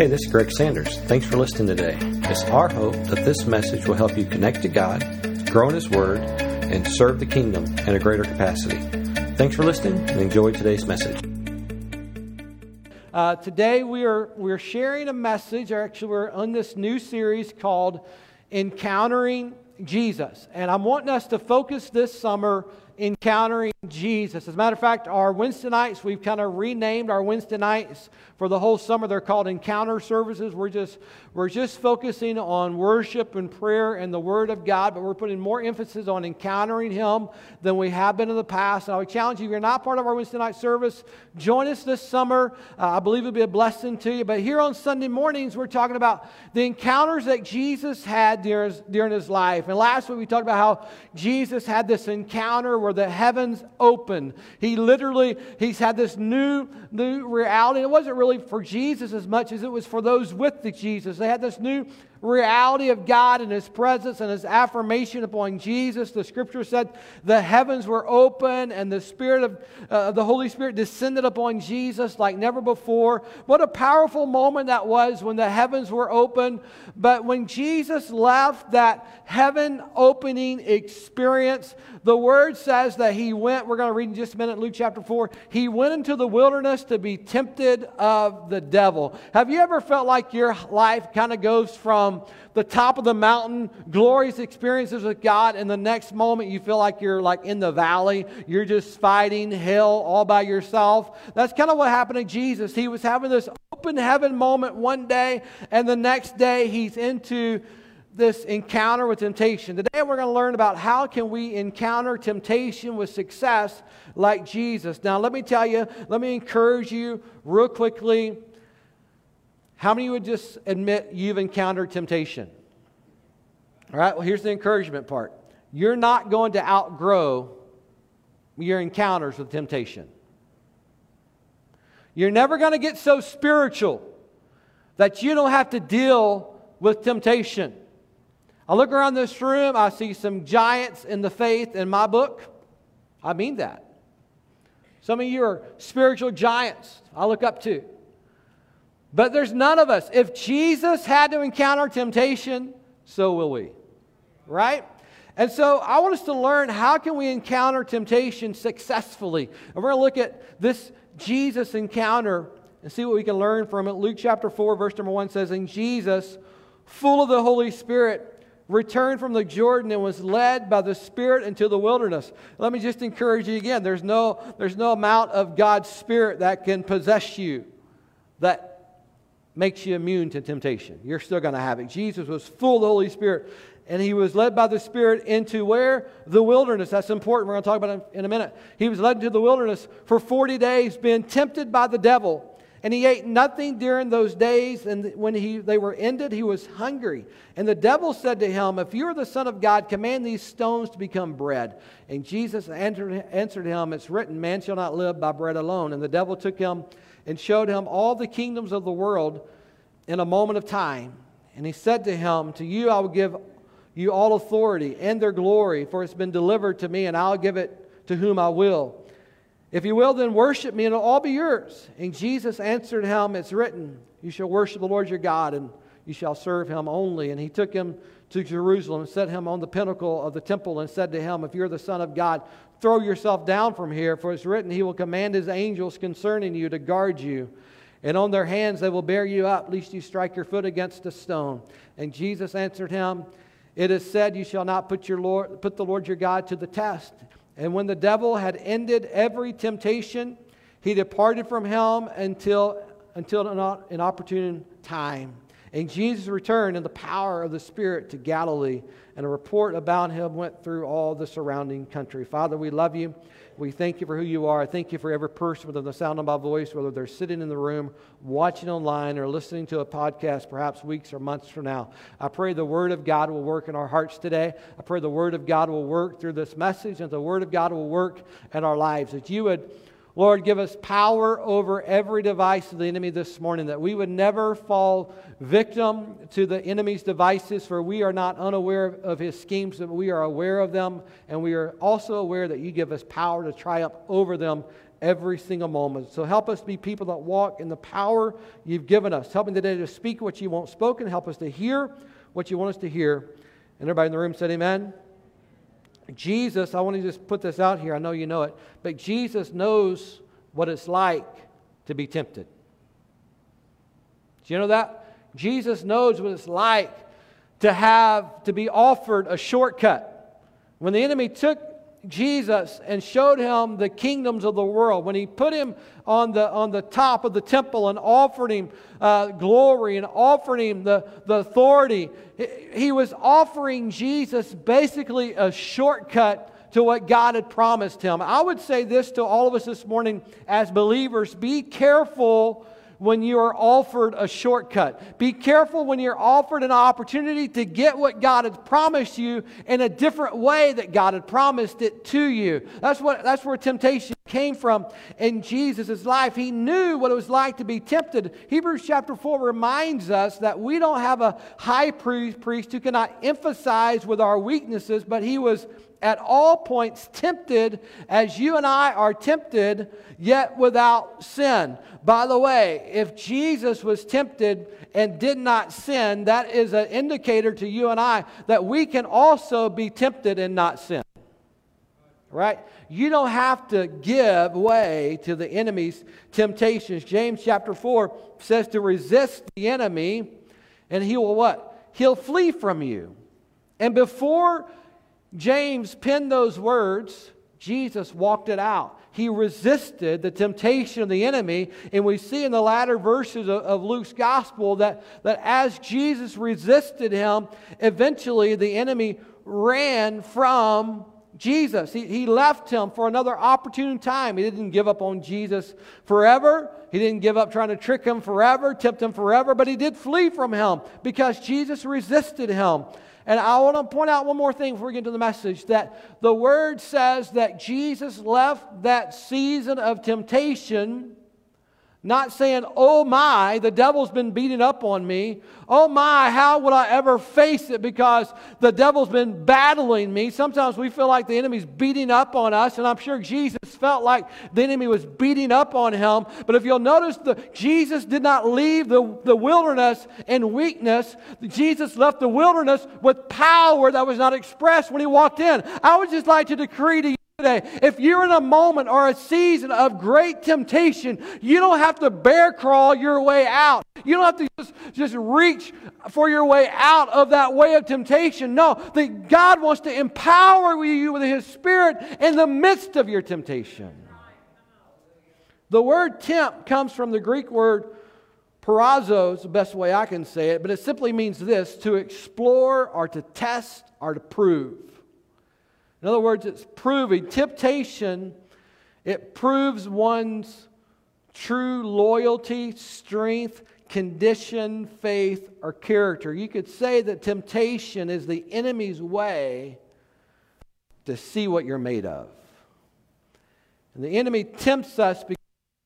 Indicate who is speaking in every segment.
Speaker 1: Hey, this is Greg Sanders. Thanks for listening today. It's our hope that this message will help you connect to God, grow in His Word, and serve the kingdom in a greater capacity. Thanks for listening and enjoy today's message.
Speaker 2: Today we're sharing a message, or actually we're on this new series called Encountering Jesus. And I'm wanting us to focus this summer encountering Jesus. As a matter of fact, our Wednesday nights, we've kind of renamed our Wednesday nights for the whole summer. They're called encounter services. We're just focusing on worship and prayer and the Word of God, but we're putting more emphasis on encountering Him than we have been in the past. And I would challenge you, if you're not part of our Wednesday night service, join us this summer. I believe it'll be a blessing to you. But here on Sunday mornings, we're talking about the encounters that Jesus had during His life. And last week we talked about how Jesus had this encounter where the heavens opened. He's had this new reality. It wasn't really for Jesus as much as it was for those with Jesus. They had this new reality of God and His presence and His affirmation upon Jesus. The Scripture said the heavens were open and the Spirit of the Holy Spirit descended upon Jesus like never before. What a powerful moment that was when the heavens were open. But when Jesus left that heaven opening experience, the Word says that He went, we're going to read in just a minute, Luke chapter 4, He went into the wilderness to be tempted of the devil. Have you ever felt like your life kind of goes from the top of the mountain, glorious experiences with God, and the next moment you feel like you're like in the valley, you're just fighting hell all by yourself? That's kind of what happened to Jesus. He was having this open heaven moment one day, and the next day He's into this encounter with temptation. Today we're going to learn about how can we encounter temptation with success like Jesus. Now let me encourage you real quickly. How many would just admit you've encountered temptation? All right, well, here's the encouragement part. You're not going to outgrow your encounters with temptation. You're never going to get so spiritual that you don't have to deal with temptation. I look around this room, I see some giants in the faith in my book. I mean that. Some of you are spiritual giants I look up to. But there's none of us. If Jesus had to encounter temptation, so will we. Right? And so I want us to learn how can we encounter temptation successfully. And we're going to look at this Jesus encounter and see what we can learn from it. Luke chapter 4, verse number 1 says, "And Jesus, full of the Holy Spirit, returned from the Jordan and was led by the Spirit into the wilderness." Let me just encourage you again. There's no amount of God's Spirit that can possess you that makes you immune to temptation. You're still going to have it. Jesus was full of the Holy Spirit, and He was led by the Spirit into where? The wilderness. That's important. We're going to talk about it in a minute. He was led into the wilderness for 40 days, being tempted by the devil. And He ate nothing during those days, and when they were ended, He was hungry. And the devil said to Him, "If you are the Son of God, command these stones to become bread." And Jesus answered Him, "It's written, man shall not live by bread alone." And the devil took Him and showed Him all the kingdoms of the world in a moment of time. And He said to Him, "To you I will give you all authority and their glory, for it's been delivered to me, and I'll give it to whom I will. If you will, then worship me, and it'll all be yours." And Jesus answered Him, "It's written, you shall worship the Lord your God, and you shall serve Him only." And He took Him to Jerusalem and set Him on the pinnacle of the temple and said to Him, "If you're the Son of God, throw yourself down from here, for it's written, He will command His angels concerning you to guard you. And on their hands they will bear you up, lest you strike your foot against a stone." And Jesus answered him, "It is said, you shall not put the Lord your God to the test." And when the devil had ended every temptation, he departed from him until an opportune time. And Jesus returned in the power of the Spirit to Galilee, and a report about Him went through all the surrounding country. Father, we love You. We thank You for who You are. I thank You for every person within the sound of my voice, whether they're sitting in the room, watching online, or listening to a podcast perhaps weeks or months from now. I pray the Word of God will work in our hearts today. I pray the Word of God will work through this message, and the Word of God will work in our lives. That You would, Lord, give us power over every device of the enemy this morning, that we would never fall victim to the enemy's devices, for we are not unaware of his schemes, but we are aware of them, and we are also aware that You give us power to triumph over them every single moment. So help us be people that walk in the power you've given us. Help me today to speak what you want spoken. Help us to hear what you want us to hear. And everybody in the room said amen. Jesus, I want to just put this out here. I know you know it. But Jesus knows what it's like to be tempted. Do you know that? Jesus knows what it's like to be offered a shortcut. When the enemy took Jesus and showed him the kingdoms of the world, when he put him on the top of the temple and offered him glory and offered him the authority, he was offering Jesus basically a shortcut to what God had promised him. I would say this to all of us this morning as believers: be careful when you are offered a shortcut. Be careful when you're offered an opportunity to get what God had promised you in a different way that God had promised it to you. That's where temptation came from in Jesus' life. He knew what it was like to be tempted. Hebrews chapter 4 reminds us that we don't have a high priest who cannot emphasize with our weaknesses, but he was at all points tempted as you and I are tempted, yet without sin. By the way, if Jesus was tempted and did not sin, that is an indicator to you and I that we can also be tempted and not sin. Right? You don't have to give way to the enemy's temptations. James chapter 4 says to resist the enemy, and he will what? He'll flee from you. And before James penned those words, Jesus walked it out. He resisted the temptation of the enemy, and we see in the latter verses of Luke's gospel that as Jesus resisted him, eventually the enemy ran from Jesus. He left him for another opportune time. He didn't give up on Jesus forever. He didn't give up trying to trick him forever, tempt him forever, but he did flee from him because Jesus resisted him. And I want to point out one more thing before we get into the message, that the Word says that Jesus left that season of temptation not saying, oh my, the devil's been beating up on me. Oh my, how would I ever face it because the devil's been battling me. Sometimes we feel like the enemy's beating up on us, and I'm sure Jesus felt like the enemy was beating up on him. But if you'll notice, Jesus did not leave the wilderness in weakness. Jesus left the wilderness with power that was not expressed when he walked in. I would just like to decree to you today, if you're in a moment or a season of great temptation, you don't have to bear crawl your way out. You don't have to just reach for your way out of that way of temptation. No, that God wants to empower you with His Spirit in the midst of your temptation. The word tempt comes from the Greek word parazo, is the best way I can say it, but it simply means this: to explore or to test or to prove. In other words, it's proving. Temptation, it proves one's true loyalty, strength, condition, faith, or character. You could say that temptation is the enemy's way to see what you're made of. And the enemy tempts us because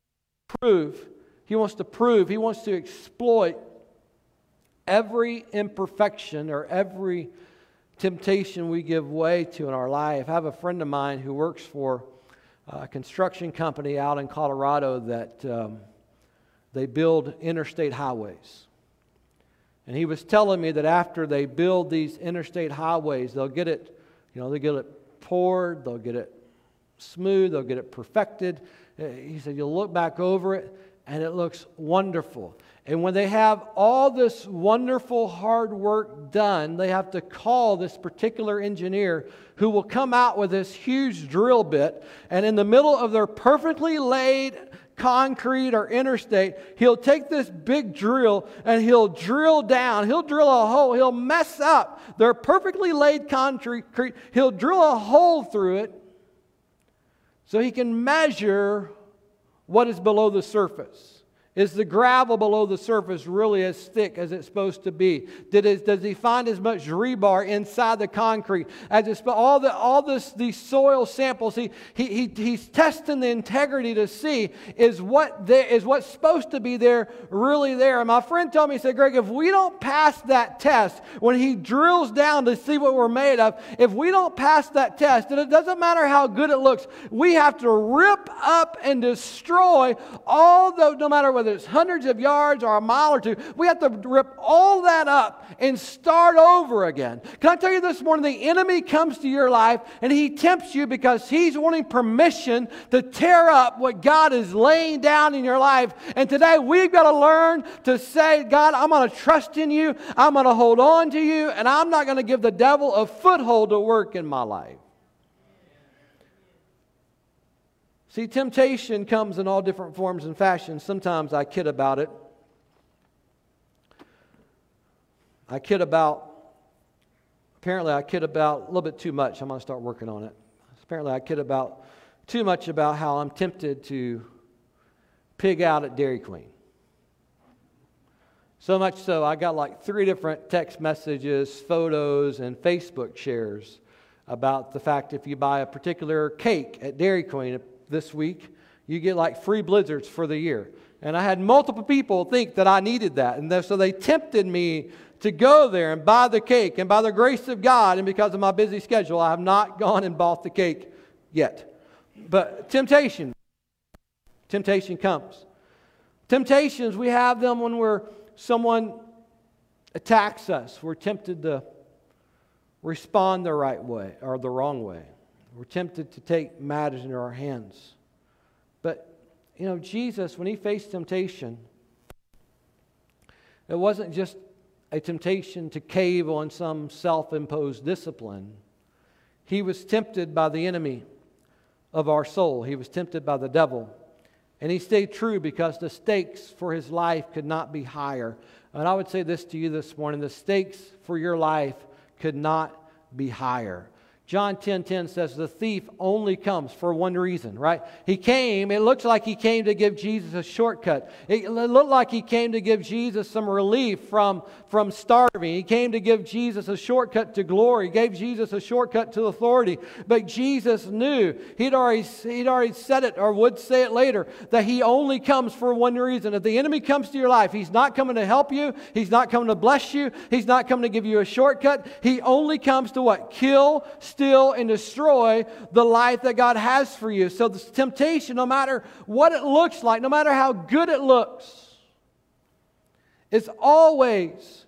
Speaker 2: he wants to prove, he wants to exploit every imperfection or every temptation we give way to in our life. I have a friend of mine who works for a construction company out in Colorado that they build interstate highways. And he was telling me that after they build these interstate highways, they'll get it, they'll get it poured, they'll get it smooth, they'll get it perfected. He said, you'll look back over it and it looks wonderful. And when they have all this wonderful hard work done, they have to call this particular engineer who will come out with this huge drill bit, and in the middle of their perfectly laid concrete or interstate, he'll take this big drill and he'll drill down. He'll drill a hole. He'll mess up their perfectly laid concrete. He'll drill a hole through it so he can measure what is below the surface. Is the gravel below the surface really as thick as it's supposed to be? Does he find as much rebar inside the concrete as it's these soil samples? He's testing the integrity to see is what's supposed to be there really there. And my friend told me, he said, Greg, if we don't pass that test, when he drills down to see what we're made of, if we don't pass that test, then it doesn't matter how good it looks. We have to rip up and destroy all those, no matter whether it's hundreds of yards or a mile or two, we have to rip all that up and start over again. Can I tell you this morning, the enemy comes to your life and he tempts you because he's wanting permission to tear up what God is laying down in your life. And today we've got to learn to say, God, I'm going to trust in you, I'm going to hold on to you, and I'm not going to give the devil a foothold to work in my life. See, temptation comes in all different forms and fashions. Sometimes I kid about it. Apparently I kid about a little bit too much. I'm going to start working on it. Apparently I kid about too much about how I'm tempted to pig out at Dairy Queen. So much so, I got like 3 different text messages, photos, and Facebook shares about the fact if you buy a particular cake at Dairy Queen this week, you get like free blizzards for the year. And I had multiple people think that I needed that. And so they tempted me to go there and buy the cake. And by the grace of God and because of my busy schedule, I have not gone and bought the cake yet. But temptation comes. Temptations, we have them when someone attacks us. We're tempted to respond the right way or the wrong way. We're tempted to take matters into our hands. But, Jesus, when he faced temptation, it wasn't just a temptation to cave on some self-imposed discipline. He was tempted by the enemy of our soul. He was tempted by the devil. And he stayed true because the stakes for his life could not be higher. And I would say this to you this morning, the stakes for your life could not be higher. John 10:10 says the thief only comes for one reason, right? It looks like he came to give Jesus a shortcut. It looked like he came to give Jesus some relief from starving. He came to give Jesus a shortcut to glory. He gave Jesus a shortcut to authority. But Jesus knew, he'd already said it or would say it later, that he only comes for one reason. If the enemy comes to your life, he's not coming to help you. He's not coming to bless you. He's not coming to give you a shortcut. He only comes to what? Kill, steal, and destroy the life that God has for you. So this temptation, no matter what it looks like, no matter how good it looks, it's always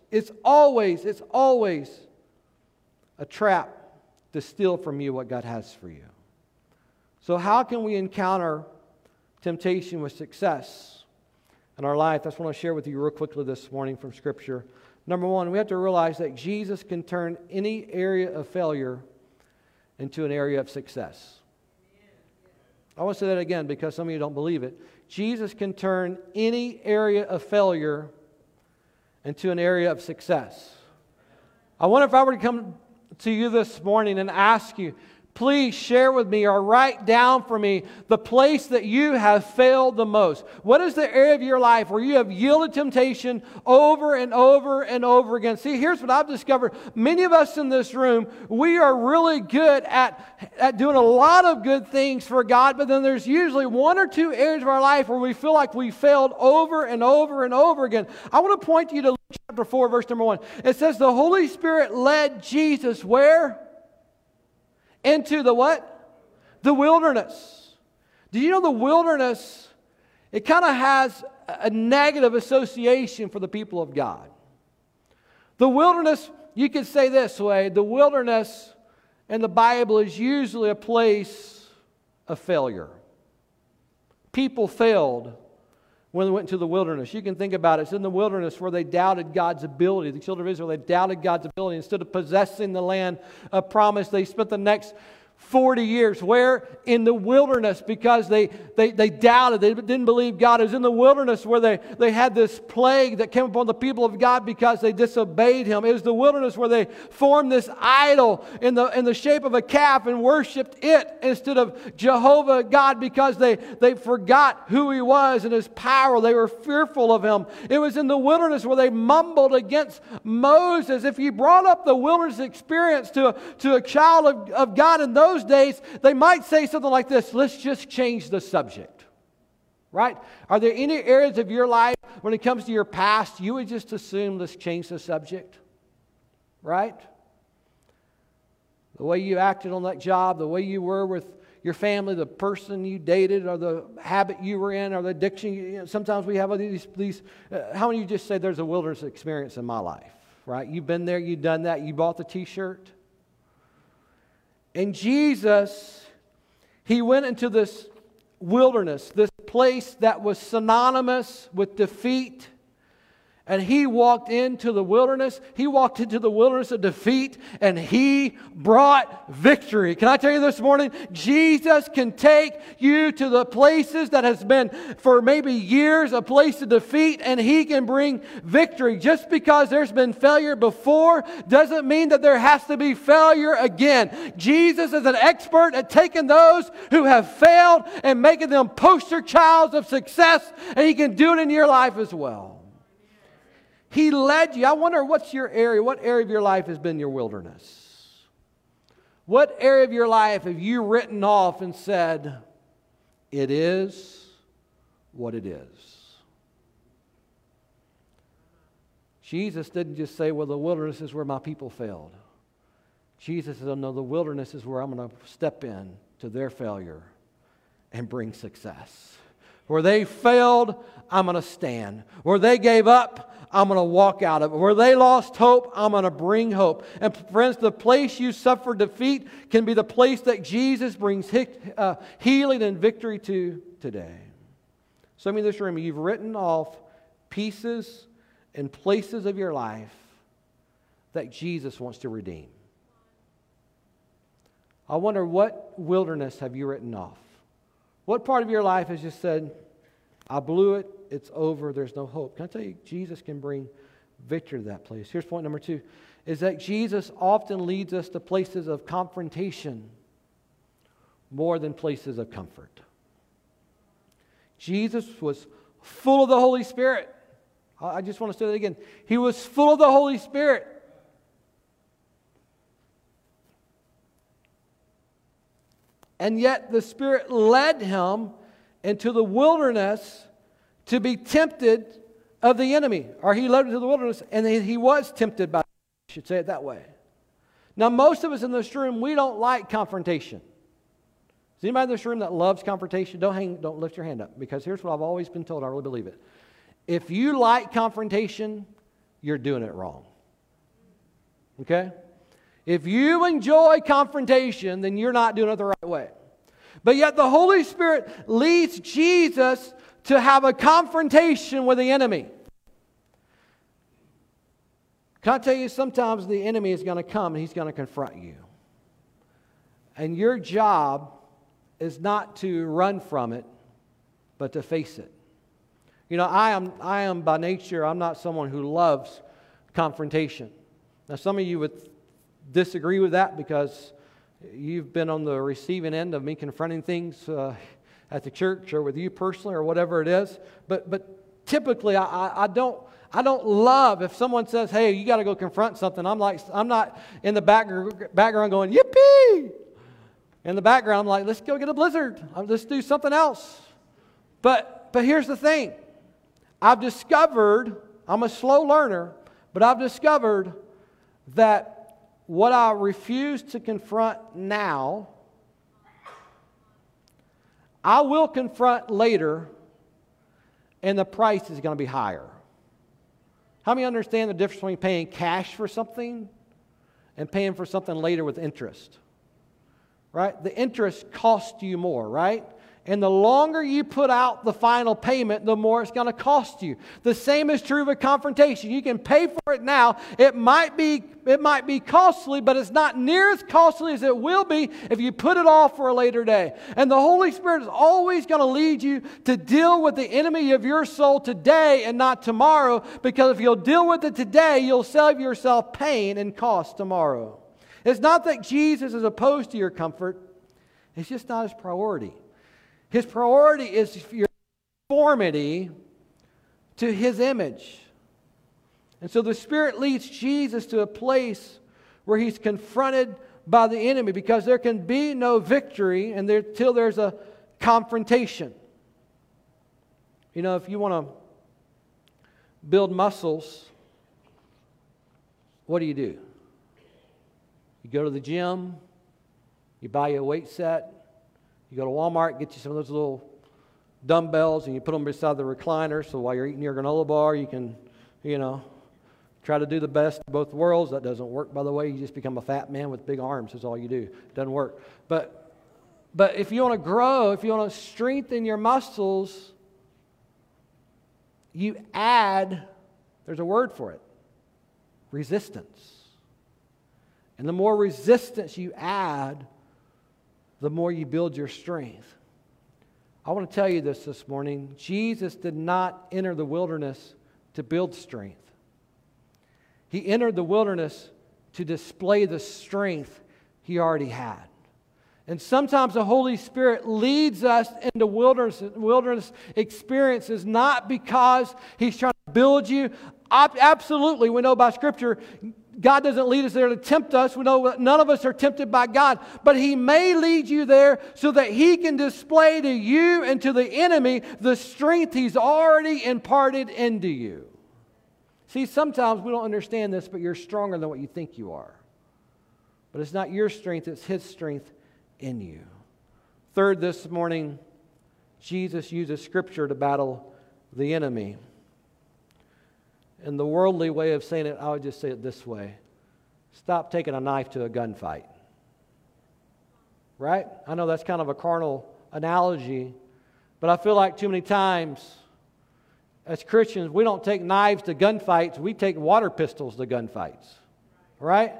Speaker 2: a trap to steal from you what God has for you. So how can we encounter temptation with success in our life? That's what I want to share with you real quickly this morning from Scripture. Number one, we have to realize that Jesus can turn any area of failure into an area of success. I want to say that again because some of you don't believe it. Jesus can turn any area of failure into an area of success. I wonder if I were to come to you this morning and ask you, please share with me or write down for me the place that you have failed the most. What is the area of your life where you have yielded temptation over and over and over again? See, here's what I've discovered. Many of us in this room, we are really good at doing a lot of good things for God, but then there's usually 1 or 2 areas of our life where we feel like we failed over and over and over again. I want to point you to Luke chapter 4, verse number 1. It says the Holy Spirit led Jesus where? Into the what? The wilderness. Do you know the wilderness, it kind of has a negative association for the people of God. The wilderness, you could say this way, the wilderness in the Bible is usually a place of failure. People failed when they went to the wilderness. You can think about it. It's in the wilderness where they doubted God's ability. The children of Israel, they doubted God's ability. Instead of possessing the land of promise, they spent the next 40 years. Where? In the wilderness, because they doubted. They didn't believe God. It was in the wilderness where they had this plague that came upon the people of God because they disobeyed Him. It was the wilderness where they formed this idol in the shape of a calf and worshipped it instead of Jehovah God, because they forgot who He was and His power. They were fearful of Him. It was in the wilderness where they mumbled against Moses. If you brought up the wilderness experience to a child of God in those days, they might say something like this: let's just change the subject. Right? Are there any areas of your life when it comes to your past you would just assume let's change the subject? Right? The way you acted on that job, the way you were with your family, the person you dated, or the habit you were in, or the addiction. Sometimes we have these how many of you just say there's a wilderness experience in my life? Right? You've been there, you've done that, you bought the t-shirt. And Jesus, He went into this wilderness, this place that was synonymous with defeat. And He walked into the wilderness. He walked into the wilderness of defeat, and He brought victory. Can I tell you this morning, Jesus can take you to the places that has been for maybe years a place of defeat, and He can bring victory. Just because there's been failure before doesn't mean that there has to be failure again. Jesus is an expert at taking those who have failed and making them poster childs of success, and He can do it in your life as well. He led you. I wonder, what's your area? What area of your life has been your wilderness? What area of your life have you written off and said, it is what it is? Jesus didn't just say, well, the wilderness is where my people failed. Jesus said, no, the wilderness is where I'm going to step in to their failure and bring success. Where they failed, I'm going to stand. Where they gave up, I'm going to walk out of it. Where they lost hope, I'm going to bring hope. And friends, the place you suffer defeat can be the place that Jesus brings healing and victory to today. Some of you in this room, you've written off pieces and places of your life that Jesus wants to redeem. I wonder, what wilderness have you written off? What part of your life has just said, I blew it, it's over, there's no hope? Can I tell you, Jesus can bring victory to that place. Here's point number 2, is that Jesus often leads us to places of confrontation more than places of comfort. Jesus was full of the Holy Spirit. I just want to say that again. He was full of the Holy Spirit. And yet the Spirit led Him into the wilderness to be tempted of the enemy. Or He led Him to the wilderness, and He was tempted by, I should say it that way. Now, most of us in this room, we don't like confrontation. Is anybody in this room that loves confrontation? Don't lift your hand up, because here's what I've always been told. I really believe it. If you like confrontation, you're doing it wrong. Okay? If you enjoy confrontation, then you're not doing it the right way. But yet the Holy Spirit leads Jesus to have a confrontation with the enemy. Can I tell you, sometimes the enemy is going to come and he's going to confront you. And your job is not to run from it, but to face it. You know, I am by nature, I'm not someone who loves confrontation. Now, some of you would disagree with that because you've been on the receiving end of me confronting things at the church or with you personally or whatever it is. But typically, I don't love if someone says, "Hey, you got to go confront something." I'm not in the background going, "Yippee!" In the background, I'm like, "Let's go get a blizzard. Let's do something else." But here's the thing: I've discovered, I'm a slow learner, but I've discovered that what I refuse to confront now, I will confront later, and the price is going to be higher. How many understand the difference between paying cash for something and paying for something later with interest? Right? The interest costs you more, right? And the longer you put out the final payment, the more it's going to cost you. The same is true with confrontation. You can pay for it now. It might be costly, but it's not near as costly as it will be if you put it off for a later day. And the Holy Spirit is always going to lead you to deal with the enemy of your soul today and not tomorrow, because if you'll deal with it today, you'll save yourself pain and cost tomorrow. It's not that Jesus is opposed to your comfort. It's just not his priority. His priority is your conformity to his image. And so the Spirit leads Jesus to a place where he's confronted by the enemy, because there can be no victory until there's a confrontation. You know, if you want to build muscles, what do? You go to the gym, you buy you a weight set. You go to Walmart, get you some of those little dumbbells, and you put them beside the recliner, so while you're eating your granola bar, you can, try to do the best of both worlds. That doesn't work, by the way. You just become a fat man with big arms is all you do. It doesn't work. But if you want to grow, if you want to strengthen your muscles, you add, there's a word for it, resistance. And the more resistance you add, the more you build your strength. I want to tell you this morning. Jesus did not enter the wilderness to build strength. He entered the wilderness to display the strength he already had. And sometimes the Holy Spirit leads us into wilderness experiences not because he's trying to build you. Absolutely, we know by Scripture, God doesn't lead us there to tempt us. We know none of us are tempted by God. But he may lead you there so that he can display to you and to the enemy the strength he's already imparted into you. See, sometimes we don't understand this, but you're stronger than what you think you are. But it's not your strength, it's his strength in you. Third, this morning, Jesus uses Scripture to battle the enemy. In the worldly way of saying it, I would just say it this way. Stop taking a knife to a gunfight. Right? I know that's kind of a carnal analogy, but I feel like too many times as Christians, we don't take knives to gunfights, we take water pistols to gunfights. Right?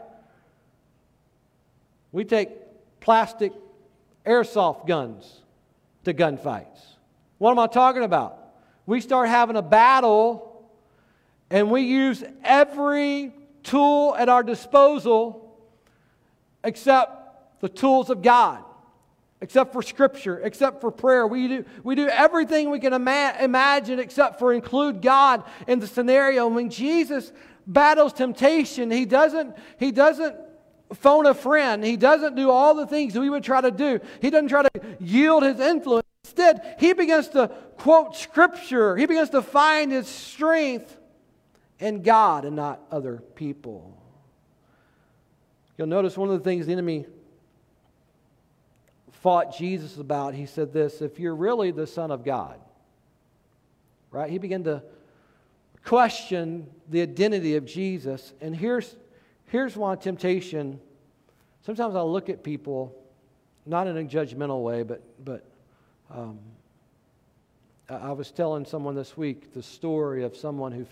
Speaker 2: We take plastic airsoft guns to gunfights. What am I talking about? We start having a battle and we use every tool at our disposal except the tools of God, except for Scripture, except for prayer. We do everything we can imagine except for include God in the scenario. When Jesus battles temptation, He doesn't phone a friend. He doesn't do all the things that we would try to do. He doesn't try to yield His influence. Instead, He begins to quote Scripture. He begins to find His strength in God and not other people. You'll notice one of the things the enemy fought Jesus about, he said this, if you're really the Son of God, right? He began to question the identity of Jesus. And here's why temptation, sometimes I look at people, not in a judgmental way, but I was telling someone this week the story of someone who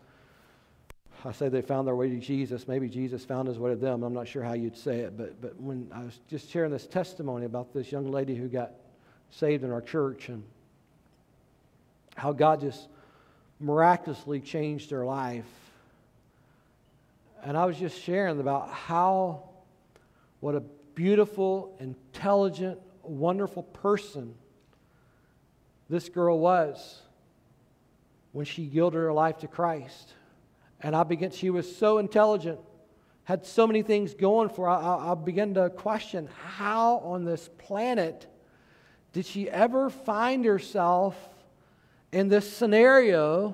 Speaker 2: they found their way to Jesus. Maybe Jesus found his way to them. I'm not sure how you'd say it, but when I was just sharing this testimony about this young lady who got saved in our church and how God just miraculously changed her life. And I was just sharing about what a beautiful, intelligent, wonderful person this girl was when she yielded her life to Christ. And she was so intelligent, had so many things going for her. I began to question how on this planet did she ever find herself in this scenario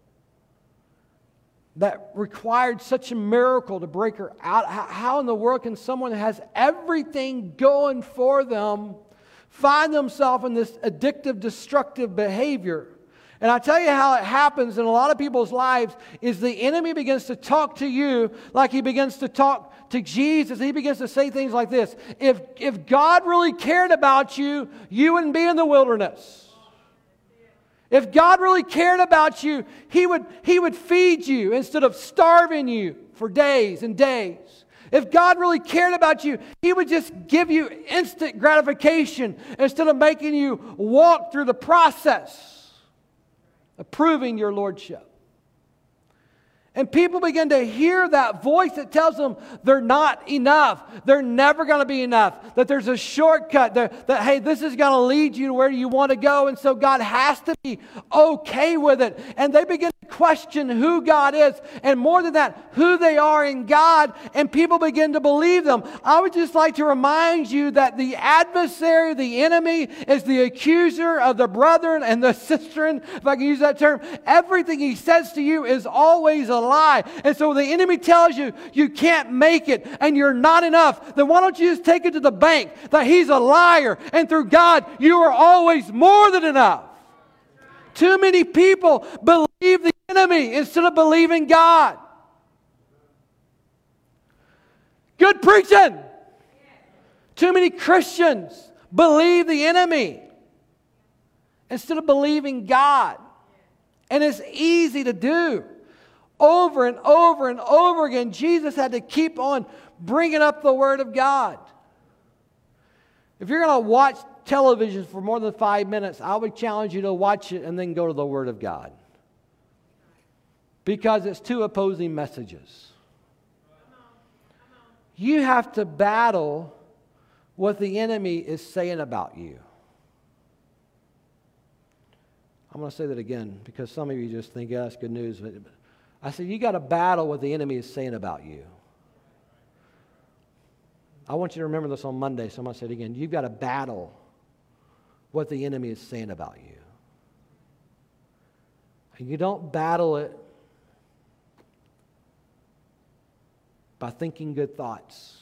Speaker 2: that required such a miracle to break her out. How in the world can someone that has everything going for them find themselves in this addictive, destructive behavior? And I tell you how it happens in a lot of people's lives is the enemy begins to talk to you like he begins to talk to Jesus. He begins to say things like this. If God really cared about you, you wouldn't be in the wilderness. If God really cared about you, He would feed you instead of starving you for days and days. If God really cared about you, He would just give you instant gratification instead of making you walk through the process of proving your lordship. And people begin to hear that voice that tells them they're not enough. They're never going to be enough. That there's a shortcut. That hey, this is going to lead you to where you want to go. And so God has to be okay with it. And they begin to question who God is. And more than that, who they are in God. And people begin to believe them. I would just like to remind you that the adversary, the enemy, is the accuser of the brethren and the sistren, if I can use that term. Everything he says to you is always a lie. And so the enemy tells you you can't make it and you're not enough. Then why don't you just take it to the bank that he's a liar, and through God you are always more than enough. Too many people believe the enemy instead of believing God. Good preaching. Too many Christians believe the enemy instead of believing God. And it's easy to do. Over and over and over again, Jesus had to keep on bringing up the Word of God. If you're going to watch television for more than 5 minutes, I would challenge you to watch it and then go to the Word of God. Because it's two opposing messages. You have to battle what the enemy is saying about you. I'm going to say that again because some of you just think, yeah, that's good news. I said, you got to battle what the enemy is saying about you. I want you to remember this on Monday, so I'm going to say it again. You've got to battle what the enemy is saying about you. And you don't battle it by thinking good thoughts.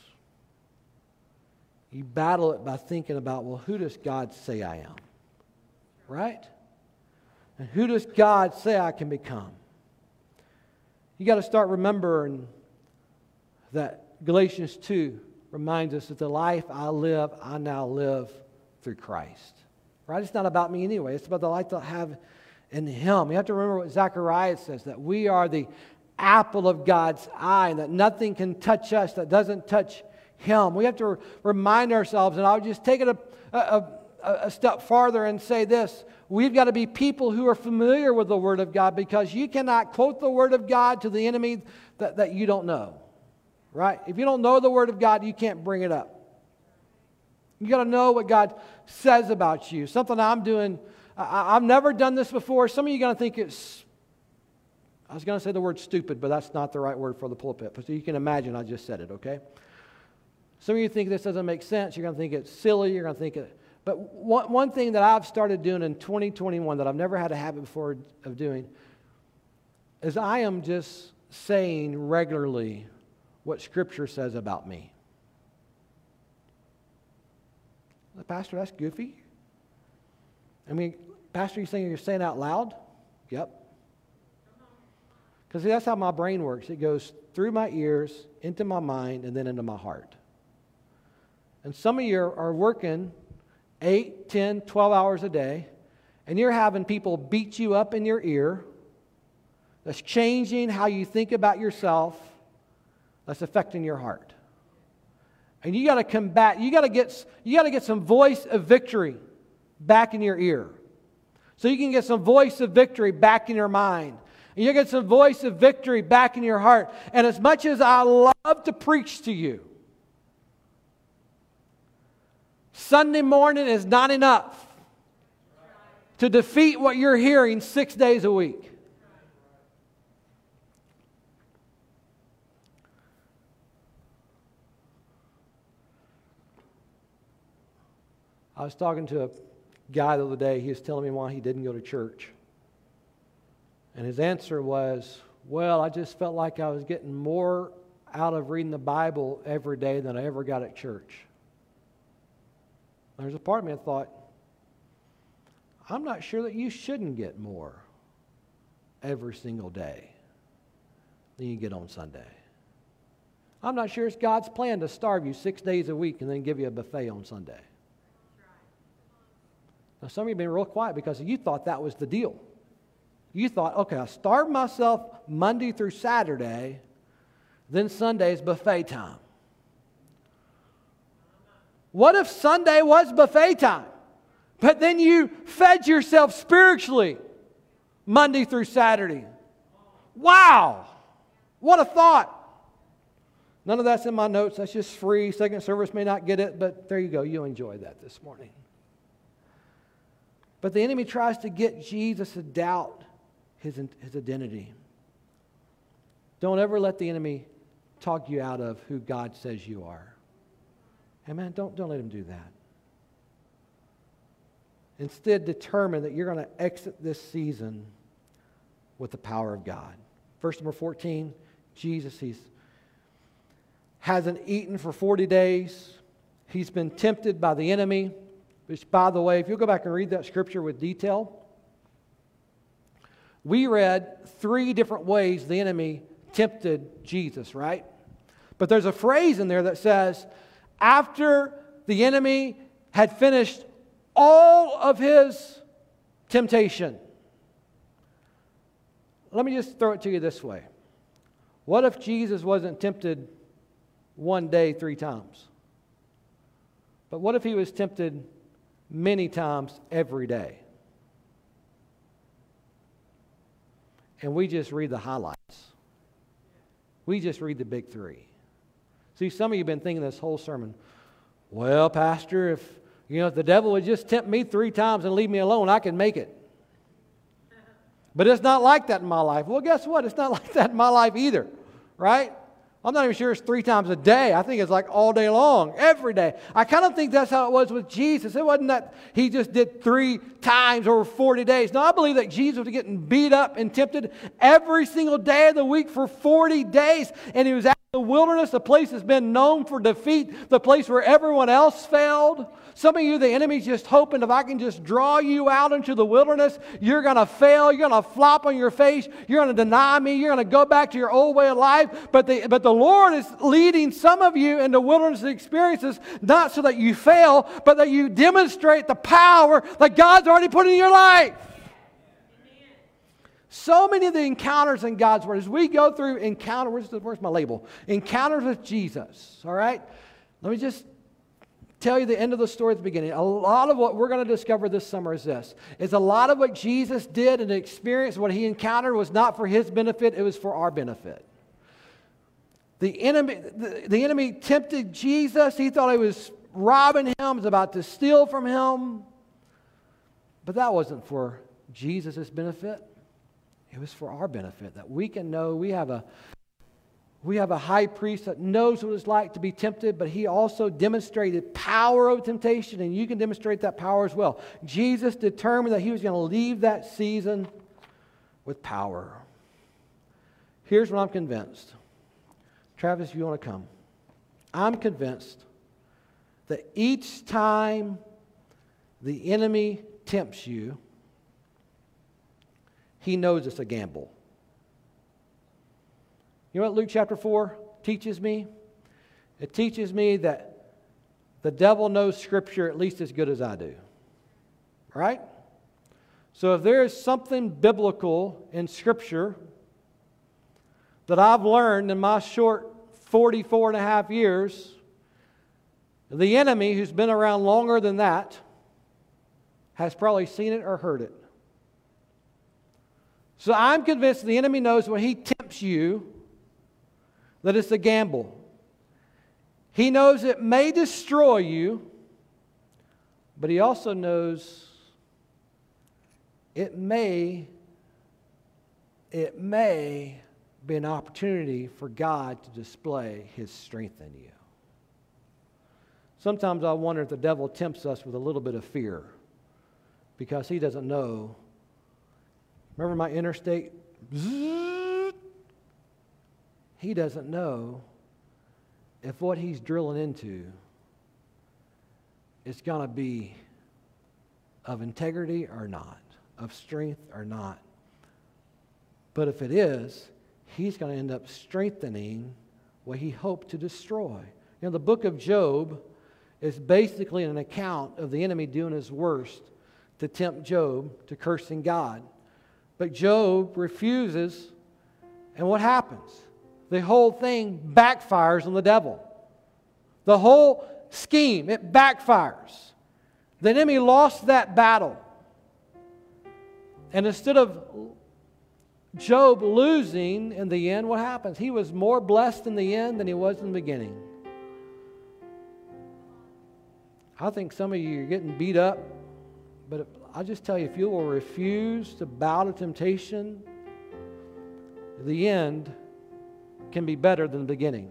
Speaker 2: You battle it by thinking about, well, who does God say I am? Right? And who does God say I can become? You got to start remembering that Galatians 2 reminds us that the life I live, I now live through Christ. Right? It's not about me anyway. It's about the life that I have in Him. You have to remember what Zechariah says, that we are the apple of God's eye, and that nothing can touch us that doesn't touch Him. We have to remind ourselves, and I would just take it a step farther and say this. We've got to be people who are familiar with the Word of God, because you cannot quote the Word of God to the enemy that you don't know. Right? If you don't know the Word of God, you can't bring it up. You got to know what God says about you. Something I'm doing, I've never done this before. Some of you are going to think it's, I was going to say the word stupid, but that's not the right word for the pulpit. So you can imagine I just said it, okay? Some of you think this doesn't make sense. You're going to think it's silly. You're going to think it. But one thing that I've started doing in 2021 that I've never had a habit before of doing is I am just saying regularly what Scripture says about me. Pastor, that's goofy. I mean, Pastor, you're saying out loud? Yep. Because that's how my brain works. It goes through my ears, into my mind, and then into my heart. And some of you are working 8, 10, 12 hours a day, and you're having people beat you up in your ear. That's changing how you think about yourself. That's affecting your heart. And you got to combat, you got to get some voice of victory back in your ear. So you can get some voice of victory back in your mind. And you get some voice of victory back in your heart. And as much as I love to preach to you, Sunday morning is not enough to defeat what you're hearing 6 days a week. I was talking to a guy the other day. He was telling me why he didn't go to church. And his answer was, well, I just felt like I was getting more out of reading the Bible every day than I ever got at church. There's a part of me that thought, I'm not sure that you shouldn't get more every single day than you get on Sunday. I'm not sure it's God's plan to starve you 6 days a week and then give you a buffet on Sunday. Now, some of you have been real quiet because you thought that was the deal. You thought, okay, I'll starve myself Monday through Saturday, then Sunday is buffet time. What if Sunday was buffet time, but then you fed yourself spiritually Monday through Saturday? Wow! What a thought. None of that's in my notes. That's just free. Second service may not get it, but there you go. You'll enjoy that this morning. But the enemy tries to get Jesus to doubt his identity. Don't ever let the enemy talk you out of who God says you are. Amen? Don't let him do that. Instead, determine that you're going to exit this season with the power of God. Verse number 14, Jesus, hasn't eaten for 40 days. He's been tempted by the enemy. Which, by the way, if you'll go back and read that scripture with detail, we read 3 different ways the enemy tempted Jesus, right? But there's a phrase in there that says, after the enemy had finished all of his temptation. Let me just throw it to you this way. What if Jesus wasn't tempted one day 3 times? But what if he was tempted many times every day? And we just read the highlights. We just read the big 3. See, some of you have been thinking this whole sermon, well, Pastor, if the devil would just tempt me 3 times and leave me alone, I can make it. But it's not like that in my life. Well, guess what? It's not like that in my life either, right? I'm not even sure it's 3 times a day. I think it's like all day long, every day. I kind of think that's how it was with Jesus. It wasn't that he just did 3 times over 40 days. No, I believe that Jesus was getting beat up and tempted every single day of the week for 40 days. And he was out in the wilderness, the place that's been known for defeat, the place where everyone else failed. Some of you, the enemy's just hoping if I can just draw you out into the wilderness, you're going to fail, you're going to flop on your face, you're going to deny me, you're going to go back to your old way of life. But the Lord is leading some of you into wilderness experiences, not so that you fail, but that you demonstrate the power that God's already put in your life. So many of the encounters in God's Word, as we go through where's my label? Encounters with Jesus, all right? Let me just tell you the end of the story at the beginning. A lot of what we're going to discover this summer is this. Is a lot of what Jesus did and experienced, what he encountered was not for his benefit, it was for our benefit. The enemy tempted Jesus. He thought he was robbing him, was about to steal from him. But that wasn't for Jesus' benefit. It was for our benefit, that we can know we have a high priest that knows what it's like to be tempted, but he also demonstrated power of temptation, and you can demonstrate that power as well. Jesus determined that he was going to leave that season with power. Here's what I'm convinced. Travis, if you want to come. I'm convinced that each time the enemy tempts you, he knows it's a gamble. You know what Luke chapter 4 teaches me? It teaches me that the devil knows Scripture at least as good as I do. Right? So if there is something biblical in Scripture that I've learned in my short 44 and a half years, the enemy, who's been around longer than that, has probably seen it or heard it. So I'm convinced the enemy knows when he tempts you that it's a gamble. He knows it may destroy you, but he also knows it may be an opportunity for God to display his strength in you. Sometimes I wonder if the devil tempts us with a little bit of fear because he doesn't know. Remember my interstate? He doesn't know if what he's drilling into is going to be of integrity or not, of strength or not. But if it is, he's going to end up strengthening what he hoped to destroy. You know, the book of Job is basically an account of the enemy doing his worst to tempt Job to cursing God. But Job refuses, and what happens? The whole thing backfires on the devil. The whole scheme, it backfires. The enemy lost that battle. And instead of Job losing in the end, what happens? He was more blessed in the end than he was in the beginning. I think some of you are getting beat up, but I just tell you, if you will refuse to bow to temptation, the end can be better than the beginning.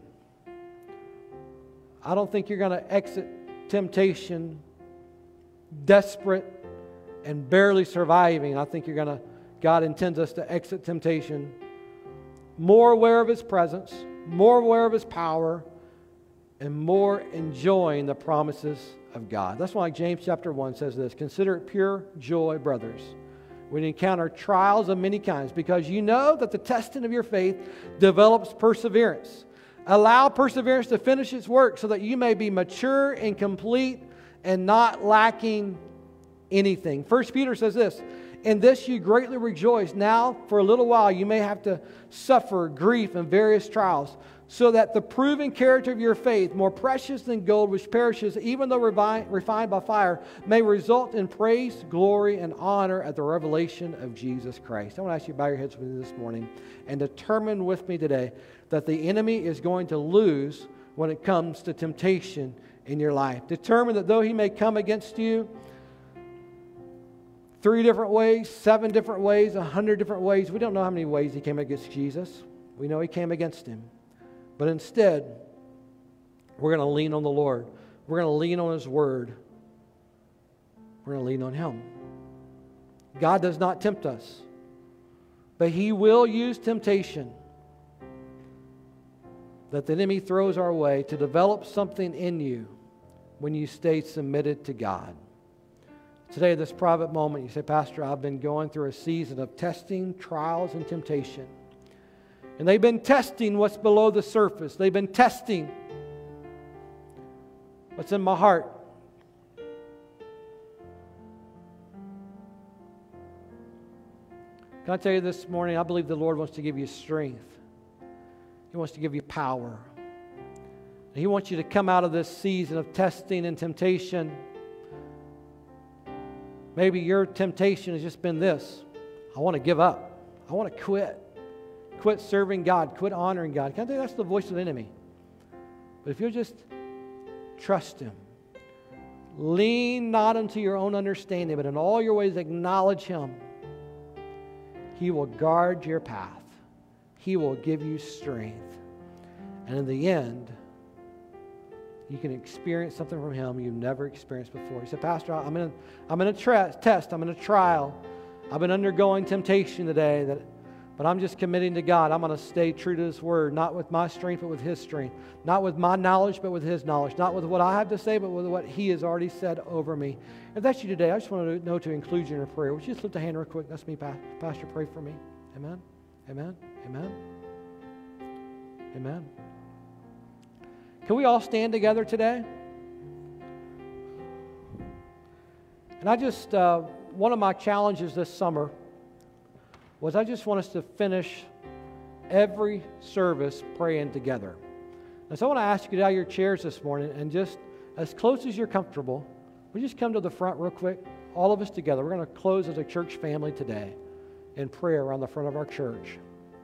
Speaker 2: I don't think you're going to exit temptation desperate and barely surviving. I think God intends us to exit temptation more aware of His presence, more aware of His power, and more enjoying the promises of God. That's why James chapter 1 says this: consider it pure joy, brothers, when you encounter trials of many kinds, because you know that the testing of your faith develops perseverance. Allow perseverance to finish its work so that you may be mature and complete and not lacking anything. 1 Peter says this: in this you greatly rejoice. Now for a little while you may have to suffer grief and various trials, so that the proven character of your faith, more precious than gold which perishes, even though refined by fire, may result in praise, glory, and honor at the revelation of Jesus Christ. I want to ask you to bow your heads with me this morning and determine with me today that the enemy is going to lose when it comes to temptation in your life. Determine that though he may come against you 3 different ways, 7 different ways, 100 different ways. We don't know how many ways he came against Jesus. We know he came against him. But instead, we're going to lean on the Lord. We're going to lean on His Word. We're going to lean on Him. God does not tempt us, but He will use temptation that the enemy throws our way to develop something in you when you stay submitted to God. Today, this private moment, you say, Pastor, I've been going through a season of testing, trials, and temptation. And they've been testing what's below the surface. They've been testing what's in my heart. Can I tell you this morning, I believe the Lord wants to give you strength. He wants to give you power. And He wants you to come out of this season of testing and temptation. Maybe your temptation has just been this: I want to give up. I want to quit. Quit serving God. Quit honoring God. Can I tell you, that's the voice of the enemy. But if you'll just trust Him, lean not unto your own understanding, but in all your ways acknowledge Him, He will guard your path. He will give you strength. And in the end, you can experience something from Him you've never experienced before. You say, Pastor, I'm in a test. I'm in a trial. I've been undergoing temptation today, but I'm just committing to God. I'm going to stay true to His Word, not with my strength, but with His strength. Not with my knowledge, but with His knowledge. Not with what I have to say, but with what He has already said over me. If that's you today, I just want to know to include you in a prayer. Would you just lift a hand real quick? That's me, Pastor. Pray for me. Amen. Amen. Amen. Amen. Can we all stand together today? And I just, one of my challenges this summer was I just want us to finish every service praying together. And so I want to ask you to get out of your chairs this morning and just, as close as you're comfortable, we just come to the front real quick, all of us together. We're going to close as a church family today in prayer around the front of our church.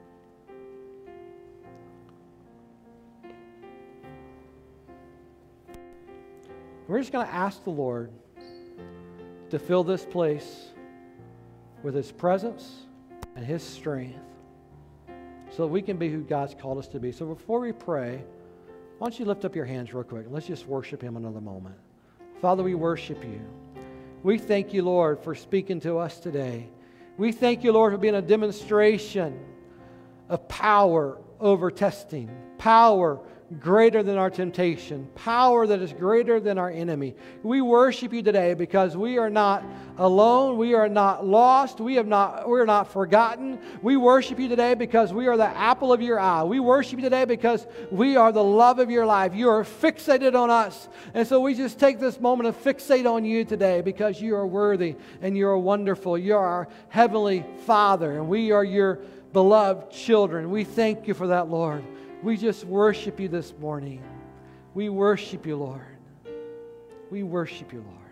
Speaker 2: We're just going to ask the Lord to fill this place with His presence and His strength so that we can be who God's called us to be. So before we pray, why don't you lift up your hands real quick and let's just worship Him another moment. Father, we worship You. We thank You, Lord, for speaking to us today. We thank You, Lord, for being a demonstration of power over testing, power greater than our temptation, power that is greater than our enemy. We worship you today because we are not alone. We are not lost. We are not forgotten. We worship you today because we are the apple of your eye. We worship you today because we are the love of your life. You are fixated on us. And so we just take this moment to fixate on you today because you are worthy and you are wonderful. You are our heavenly Father, and we are your beloved children. We thank you for that, Lord. We just worship you this morning. We worship you, Lord. We worship you, Lord.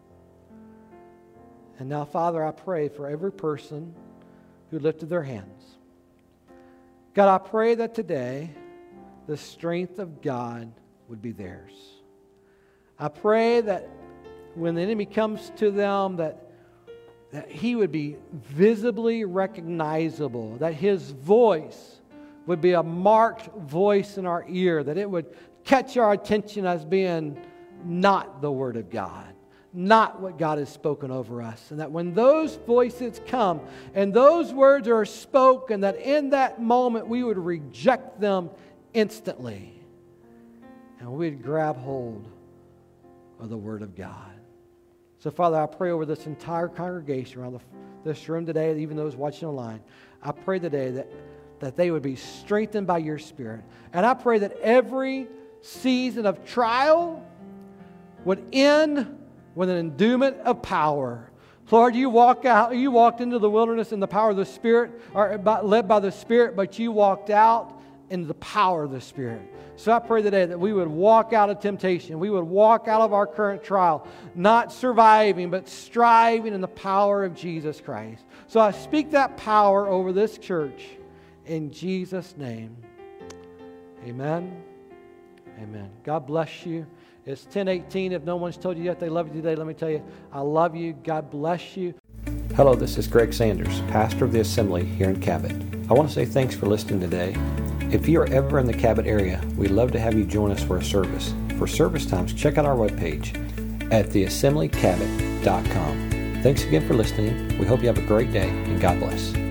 Speaker 2: And now, Father, I pray for every person who lifted their hands. God, I pray that today the strength of God would be theirs. I pray that when the enemy comes to them, that he would be visibly recognizable, that his voice would be a marked voice in our ear, that it would catch our attention as being not the Word of God, not what God has spoken over us. And that when those voices come and those words are spoken, that in that moment we would reject them instantly and we'd grab hold of the Word of God. So, Father, I pray over this entire congregation around this room today, even those watching online. I pray today that they would be strengthened by your Spirit. And I pray that every season of trial would end with an endowment of power. Lord, you walked into the wilderness in the power of the Spirit, or led by the Spirit, but you walked out in the power of the Spirit. So I pray today that we would walk out of temptation. We would walk out of our current trial, not surviving, but striving in the power of Jesus Christ. So I speak that power over this church in Jesus' name. Amen. Amen. God bless you. It's 10:18. If no one's told you yet they love you today, let me tell you, I love you. God bless you.
Speaker 1: Hello, this is Greg Sanders, pastor of the Assembly here in Cabot. I want to say thanks for listening today. If you are ever in the Cabot area, we'd love to have you join us for a service. For service times, check out our webpage at theassemblycabot.com. Thanks again for listening. We hope you have a great day, and God bless.